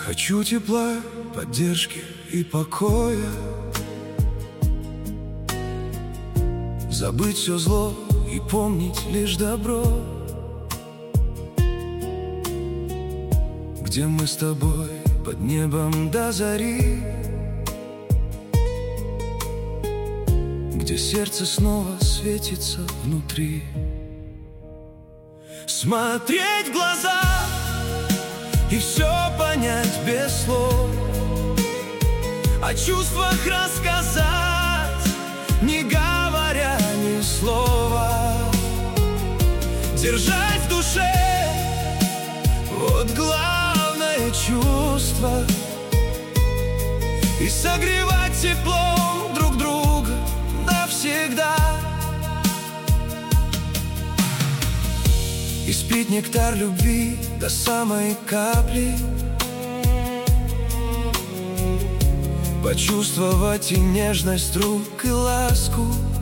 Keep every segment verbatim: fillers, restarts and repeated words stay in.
Хочу тепла, поддержки и покоя, забыть все зло и помнить лишь добро, где мы с тобой под небом до зари, где сердце снова светится внутри. Смотреть в глаза и все понять без слов, о чувствах рассказать, не говоря ни слова, держать в душе вот главное чувство и согревать теплом друг друга навсегда. И спить нектар любви до самой капли, почувствовать и нежность рук, и ласку,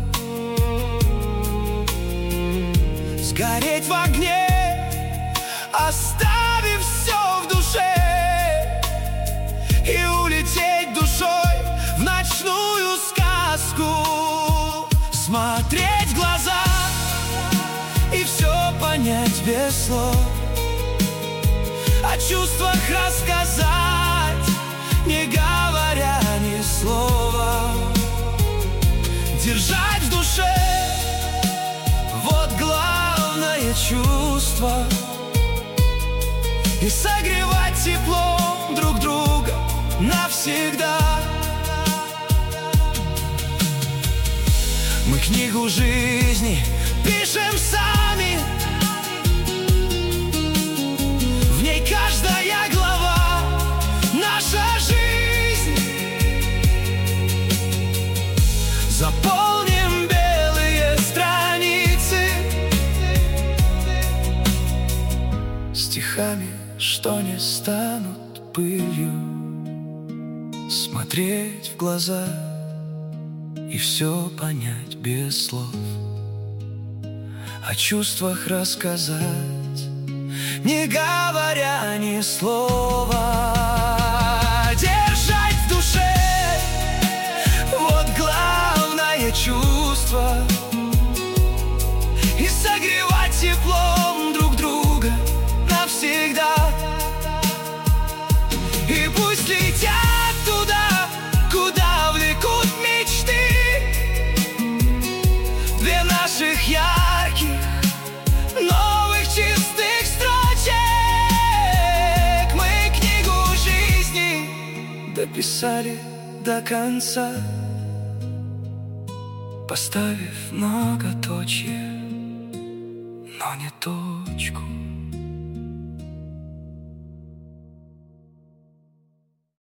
сгореть в огне, оставив все в душе, и улететь душой в ночную сказку. Смотреть в глаза и все понять без слов, о чувствах рассказать, не говоря ни слова, держать в душе вот главное чувство и согревать теплом друг друга навсегда. Мы книгу жизни пишем сами, в ней каждая глава наша жизнь. Заполним белые страницы стихами, что не станут пылью. Смотреть в глаза и все понять без слов, о чувствах рассказать, не говоря ни слова, держать в душе вот главное чувство и согревать теплом друг друга навсегда. И пусть летят туда, куда влекут мечты, две наших ярких новых чистых строчек. Мы книгу жизни дописали до конца, поставив многоточие, но не точку.